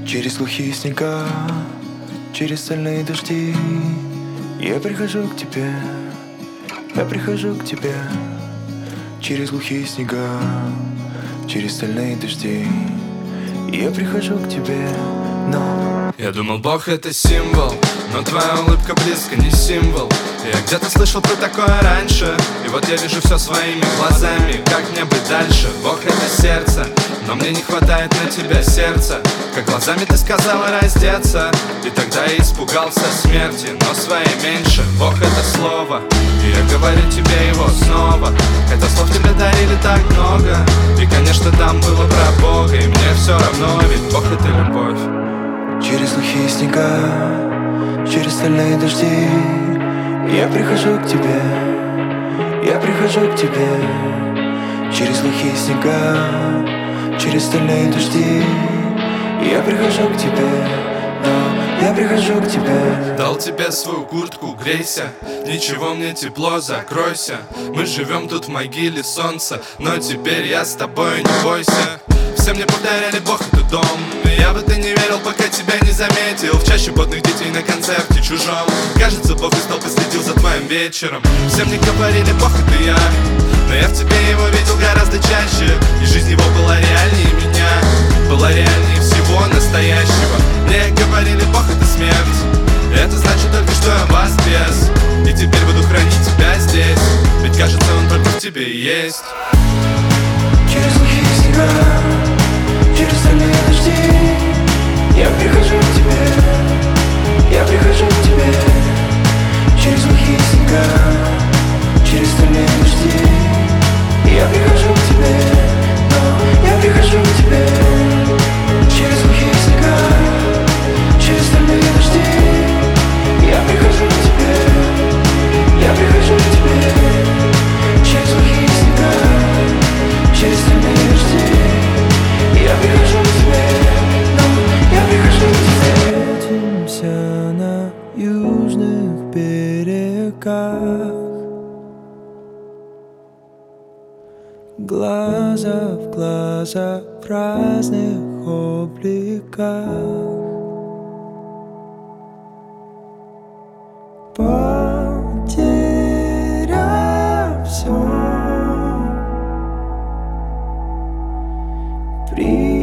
Через глухие снега, через стальные дожди я прихожу к тебе, я прихожу к тебе. Через глухие снега, через стальные дожди я прихожу к тебе, но... Я думал, Бог это символ, но твоя улыбка близко не символ. Я где-то слышал про такое раньше, и вот я вижу все своими глазами. Как мне быть дальше? Бог это сердце, но мне не хватает на тебя сердца. Как глазами ты сказала раздеться, и тогда я испугался смерти, но своей меньше. Бог это слово, и я говорю тебе его снова. Хотя слов тебе дарили так много, и конечно там было про Бога, и мне все равно, ведь Бог это любовь. Через глухие снега, через стальные дожди я прихожу к тебе, я прихожу к тебе. Через глухие снега, через стальные дожди я прихожу к тебе, но я прихожу к тебе. Дал тебе свою куртку, грейся, ничего мне тепло, закройся. Мы живем тут в могиле солнца, но теперь я с тобой, не бойся. Все мне повторяли, Бог это дом, и я в это не верил, пока тебя не заметил. В чаще потных детей на концерте чужом. Кажется, Бог из толпы следил за твоим вечером. Все мне говорили, Бог это я, но я в тебе его видел гораздо чаще. И жизнь его была реальнее меня, была реальнее всего настоящего. Мне говорили, Бог это смерть, и это значит только, что я воскрес. И теперь буду хранить тебя здесь, ведь кажется, он только в тебе и есть. Через глухие снега, через стальные дожди я прихожу к тебе, я прихожу к тебе. Через глухие снега, через стальные дожди я прихожу к тебе, но я прихожу к тебе. Через глухие снега, через стальные дожди я прихожу к тебе, я прихожу к тебе. Через глухие снега, через стальные дожди я прихожу к тебе, но я прихожу к тебе. Встретимся на южных берегах, глаза в глаза в разных обликах. Потеряв всё,